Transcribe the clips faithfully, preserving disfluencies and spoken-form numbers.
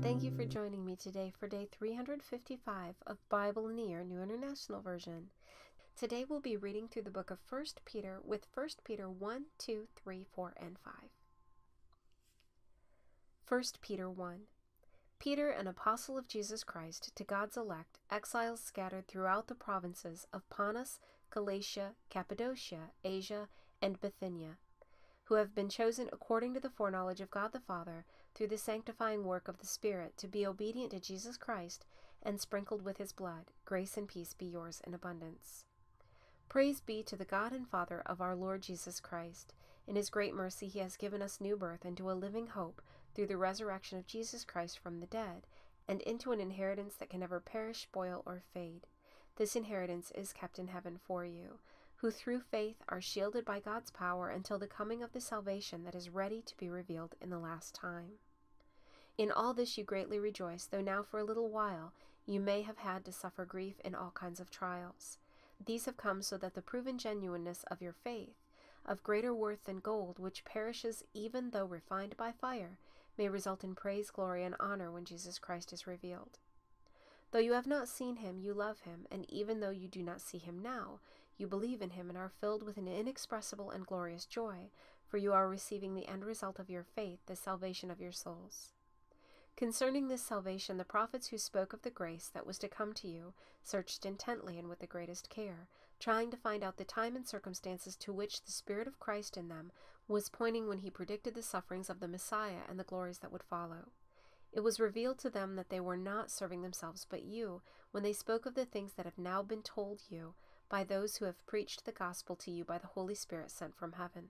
Thank you for joining me today for day three hundred fifty-five of Bible in the Year, New International Version. Today we'll be reading through the book of First Peter with First Peter one, two, three, four, and five. First Peter one. Peter, an apostle of Jesus Christ, to God's elect, exiles scattered throughout the provinces of Pontus, Galatia, Cappadocia, Asia, and Bithynia, who have been chosen according to the foreknowledge of God the Father, through the sanctifying work of the Spirit, to be obedient to Jesus Christ, and sprinkled with his blood. Grace and peace be yours in abundance. Praise be to the God and Father of our Lord Jesus Christ. In his great mercy he has given us new birth into a living hope through the resurrection of Jesus Christ from the dead, and into an inheritance that can never perish, spoil, or fade. This inheritance is kept in heaven for you, who through faith are shielded by God's power until the coming of the salvation that is ready to be revealed in the last time. In all this you greatly rejoice, though now for a little while you may have had to suffer grief in all kinds of trials. These have come so that the proven genuineness of your faith, of greater worth than gold, which perishes even though refined by fire, may result in praise, glory, and honor when Jesus Christ is revealed. Though you have not seen him, you love him, and even though you do not see him now, you believe in him and are filled with an inexpressible and glorious joy, for you are receiving the end result of your faith, the salvation of your souls. Concerning this salvation, the prophets who spoke of the grace that was to come to you searched intently and with the greatest care, trying to find out the time and circumstances to which the Spirit of Christ in them was pointing when he predicted the sufferings of the Messiah and the glories that would follow. It was revealed to them that they were not serving themselves but you, when they spoke of the things that have now been told you by those who have preached the gospel to you by the Holy Spirit sent from heaven.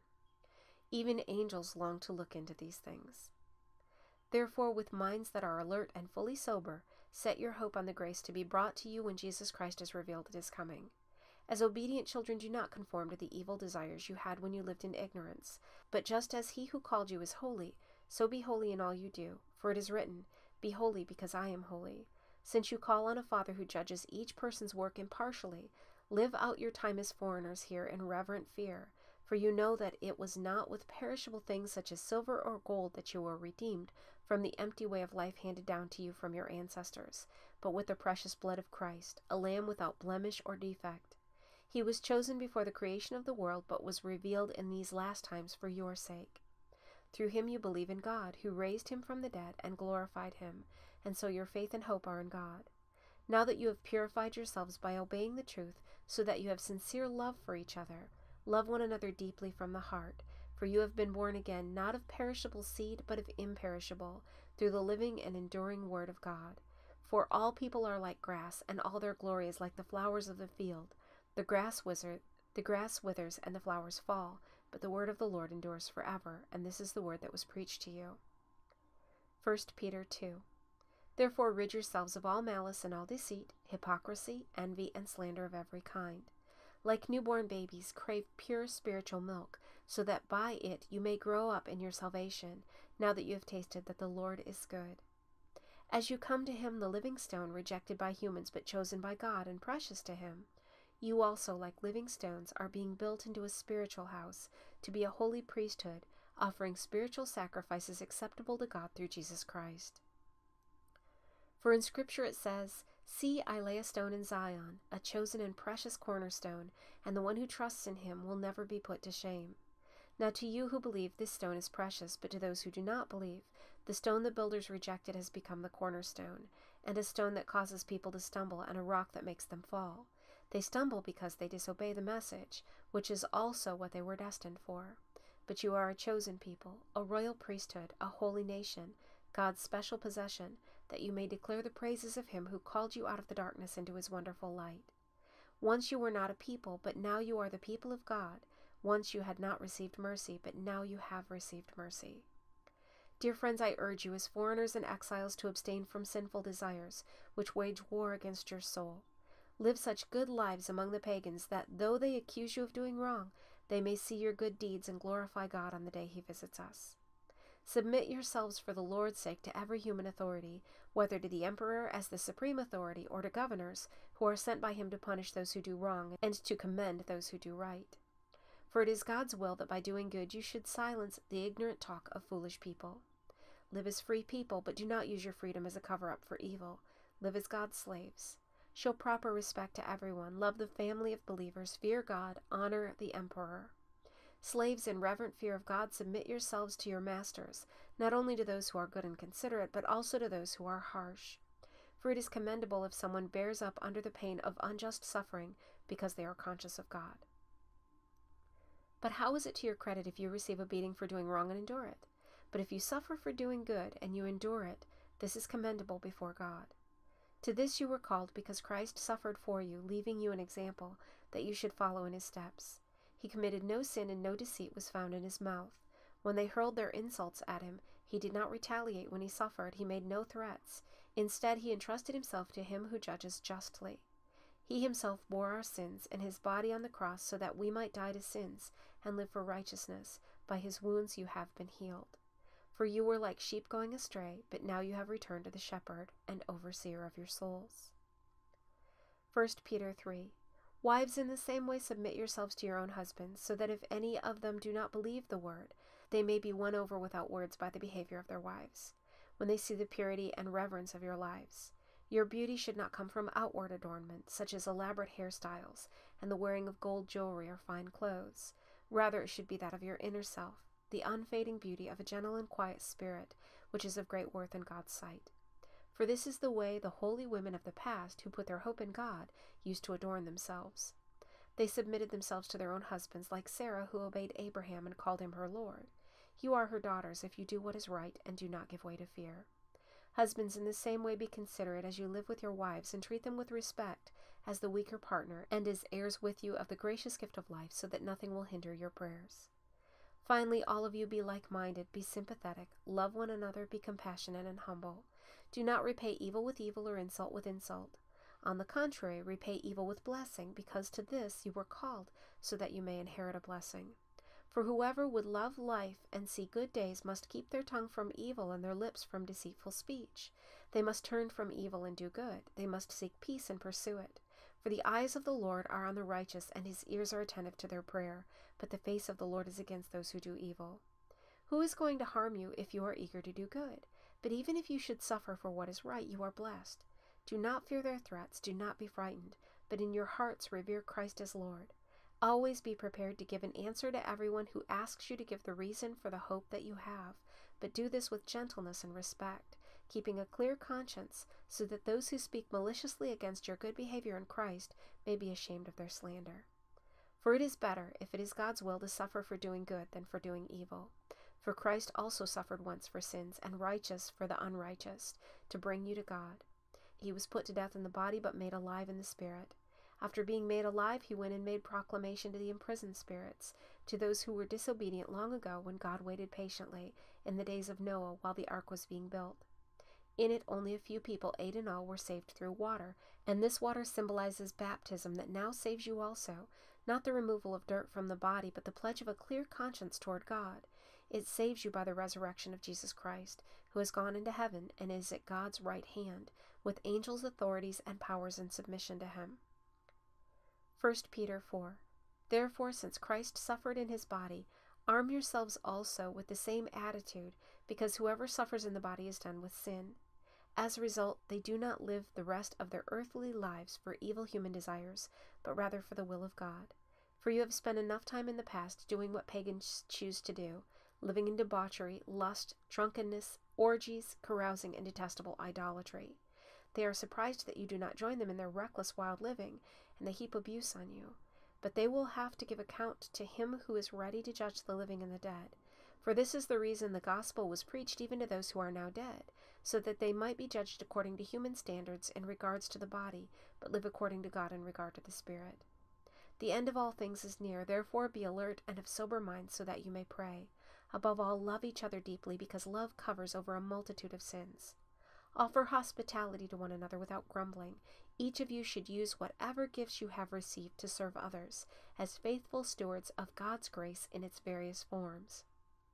Even angels long to look into these things. Therefore, with minds that are alert and fully sober, set your hope on the grace to be brought to you when Jesus Christ is revealed at his coming. As obedient children, do not conform to the evil desires you had when you lived in ignorance, but just as he who called you is holy, so be holy in all you do. For it is written, "Be holy because I am holy." Since you call on a Father who judges each person's work impartially, live out your time as foreigners here in reverent fear, for you know that it was not with perishable things such as silver or gold that you were redeemed from the empty way of life handed down to you from your ancestors, but with the precious blood of Christ, a lamb without blemish or defect. He was chosen before the creation of the world, but was revealed in these last times for your sake. Through him you believe in God, who raised him from the dead and glorified him, and so your faith and hope are in God. Now that you have purified yourselves by obeying the truth, so that you have sincere love for each other, love one another deeply from the heart, for you have been born again, not of perishable seed, but of imperishable, through the living and enduring word of God. For all people are like grass, and all their glory is like the flowers of the field. The grass wither, the grass withers, and the flowers fall, but the word of the Lord endures forever, and this is the word that was preached to you. First Peter two. Therefore rid yourselves of all malice and all deceit, hypocrisy, envy, and slander of every kind. Like newborn babies, crave pure spiritual milk, so that by it you may grow up in your salvation, now that you have tasted that the Lord is good. As you come to him, the living stone, rejected by humans but chosen by God and precious to him, you also, like living stones, are being built into a spiritual house, to be a holy priesthood, offering spiritual sacrifices acceptable to God through Jesus Christ. For in Scripture it says, "See, I lay a stone in Zion, a chosen and precious cornerstone, and the one who trusts in him will never be put to shame." Now to you who believe, this stone is precious, but to those who do not believe, the stone the builders rejected has become the cornerstone, and a stone that causes people to stumble, and a rock that makes them fall. They stumble because they disobey the message, which is also what they were destined for. But you are a chosen people, a royal priesthood, a holy nation, God's special possession, that you may declare the praises of him who called you out of the darkness into his wonderful light. Once you were not a people, but now you are the people of God. Once you had not received mercy, but now you have received mercy. Dear friends, I urge you as foreigners and exiles to abstain from sinful desires, which wage war against your soul. Live such good lives among the pagans that, though they accuse you of doing wrong, they may see your good deeds and glorify God on the day he visits us. Submit yourselves for the Lord's sake to every human authority, whether to the emperor as the supreme authority or to governors, who are sent by him to punish those who do wrong and to commend those who do right. For it is God's will that by doing good you should silence the ignorant talk of foolish people. Live as free people, but do not use your freedom as a cover-up for evil. Live as God's slaves. Show proper respect to everyone. Love the family of believers. Fear God. Honor the emperor. Slaves, in reverent fear of God, submit yourselves to your masters, not only to those who are good and considerate, but also to those who are harsh. For it is commendable if someone bears up under the pain of unjust suffering because they are conscious of God. But how is it to your credit if you receive a beating for doing wrong and endure it? But if you suffer for doing good and you endure it, this is commendable before God. To this you were called because Christ suffered for you, leaving you an example that you should follow in his steps. He committed no sin and no deceit was found in his mouth. When they hurled their insults at him, he did not retaliate. When he suffered, he made no threats. Instead, he entrusted himself to him who judges justly. He himself bore our sins in his body on the cross so that we might die to sins and live for righteousness. By his wounds you have been healed. For you were like sheep going astray, but now you have returned to the shepherd and overseer of your souls. First Peter three. Wives, in the same way submit yourselves to your own husbands, so that if any of them do not believe the word, they may be won over without words by the behavior of their wives, when they see the purity and reverence of your lives. Your beauty should not come from outward adornment, such as elaborate hairstyles and the wearing of gold jewelry or fine clothes. Rather, it should be that of your inner self, the unfading beauty of a gentle and quiet spirit, which is of great worth in God's sight. For this is the way the holy women of the past, who put their hope in God, used to adorn themselves. They submitted themselves to their own husbands, like Sarah, who obeyed Abraham and called him her Lord. You are her daughters if you do what is right and do not give way to fear. Husbands, in the same way be considerate as you live with your wives, and treat them with respect as the weaker partner and as heirs with you of the gracious gift of life, so that nothing will hinder your prayers. Finally, all of you be like-minded, be sympathetic, love one another, be compassionate and humble. Do not repay evil with evil or insult with insult. On the contrary, repay evil with blessing, because to this you were called, so that you may inherit a blessing. For whoever would love life and see good days must keep their tongue from evil and their lips from deceitful speech. They must turn from evil and do good. They must seek peace and pursue it. For the eyes of the Lord are on the righteous, and his ears are attentive to their prayer, but the face of the Lord is against those who do evil. Who is going to harm you if you are eager to do good? But even if you should suffer for what is right, you are blessed. Do not fear their threats, do not be frightened, but in your hearts revere Christ as Lord. Always be prepared to give an answer to everyone who asks you to give the reason for the hope that you have, but do this with gentleness and respect, keeping a clear conscience, so that those who speak maliciously against your good behavior in Christ may be ashamed of their slander. For it is better, if it is God's will, to suffer for doing good than for doing evil. For Christ also suffered once for sins, and righteous for the unrighteous, to bring you to God. He was put to death in the body, but made alive in the spirit. After being made alive, he went and made proclamation to the imprisoned spirits, to those who were disobedient long ago, when God waited patiently in the days of Noah while the ark was being built. In it only a few people, eight in all, were saved through water, and this water symbolizes baptism that now saves you also, not the removal of dirt from the body, but the pledge of a clear conscience toward God. It saves you by the resurrection of Jesus Christ, who has gone into heaven and is at God's right hand, with angels, authorities, and powers in submission to him. First Peter four. Therefore, since Christ suffered in his body, arm yourselves also with the same attitude, because whoever suffers in the body is done with sin. As a result, they do not live the rest of their earthly lives for evil human desires, but rather for the will of God. For you have spent enough time in the past doing what pagans choose to do, living in debauchery, lust, drunkenness, orgies, carousing, and detestable idolatry. They are surprised that you do not join them in their reckless, wild living, and they heap abuse on you. But they will have to give account to him who is ready to judge the living and the dead. For this is the reason the gospel was preached even to those who are now dead, so that they might be judged according to human standards in regards to the body, but live according to God in regard to the spirit. The end of all things is near, therefore be alert and of sober mind, so that you may pray. Above all, love each other deeply, because love covers over a multitude of sins. Offer hospitality to one another without grumbling. Each of you should use whatever gifts you have received to serve others, as faithful stewards of God's grace in its various forms.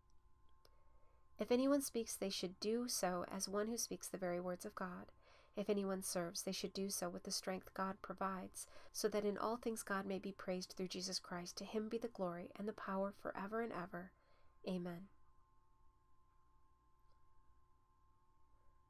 If anyone speaks, they should do so as one who speaks the very words of God. If anyone serves, they should do so with the strength God provides, so that in all things God may be praised through Jesus Christ. To him be the glory and the power forever and ever. Amen.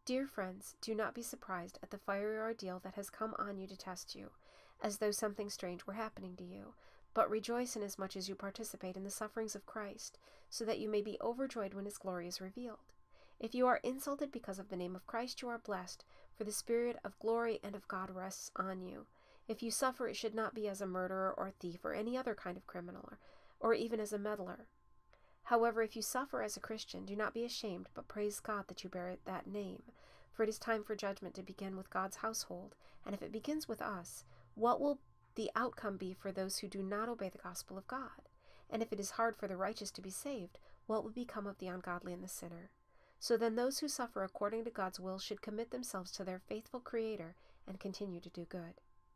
Dear friends, do not be surprised at the fiery ordeal that has come on you to test you, as though something strange were happening to you, but rejoice inasmuch as you participate in the sufferings of Christ, so that you may be overjoyed when his glory is revealed. If you are insulted because of the name of Christ, you are blessed, for the Spirit of glory and of God rests on you. If you suffer, it should not be as a murderer or thief or any other kind of criminal, or, or even as a meddler. However, if you suffer as a Christian, do not be ashamed, but praise God that you bear that name. For it is time for judgment to begin with God's household, and if it begins with us, what will the outcome be for those who do not obey the gospel of God? And if it is hard for the righteous to be saved, what will become of the ungodly and the sinner? So then those who suffer according to God's will should commit themselves to their faithful Creator and continue to do good.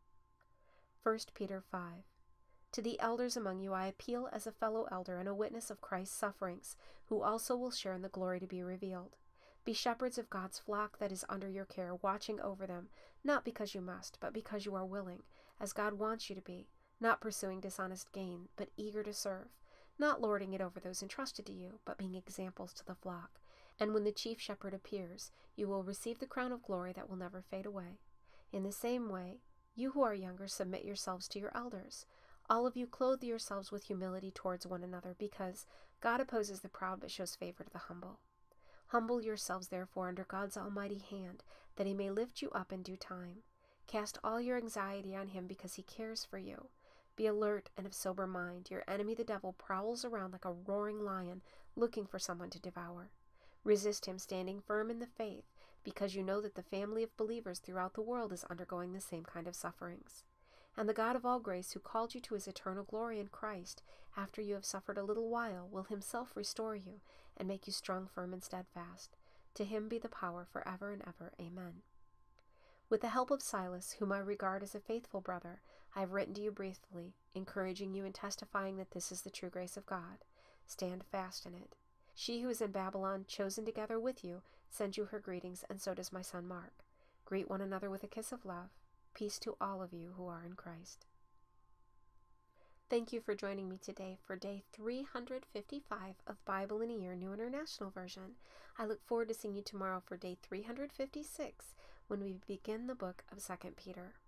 First Peter five. To the elders among you I appeal as a fellow elder and a witness of Christ's sufferings, who also will share in the glory to be revealed. Be shepherds of God's flock that is under your care, watching over them, not because you must, but because you are willing, as God wants you to be, not pursuing dishonest gain, but eager to serve, not lording it over those entrusted to you, but being examples to the flock. And when the chief shepherd appears, you will receive the crown of glory that will never fade away. In the same way, you who are younger, submit yourselves to your elders. All of you clothe yourselves with humility towards one another, because God opposes the proud but shows favor to the humble. Humble yourselves, therefore, under God's almighty hand, that he may lift you up in due time. Cast all your anxiety on him, because he cares for you. Be alert and of sober mind. Your enemy the devil prowls around like a roaring lion, looking for someone to devour. Resist him, standing firm in the faith, because you know that the family of believers throughout the world is undergoing the same kind of sufferings. And the God of all grace, who called you to his eternal glory in Christ, after you have suffered a little while, will himself restore you and make you strong, firm, and steadfast. To him be the power forever and ever. Amen. With the help of Silas, whom I regard as a faithful brother, I have written to you briefly, encouraging you and testifying that this is the true grace of God. Stand fast in it. She who is in Babylon, chosen together with you, sends you her greetings, and so does my son Mark. Greet one another with a kiss of love. Peace to all of you who are in Christ. Thank you for joining me today for day three hundred fifty-five of Bible in a Year New International Version. I look forward to seeing you tomorrow for day three hundred fifty-six when we begin the book of Second Peter.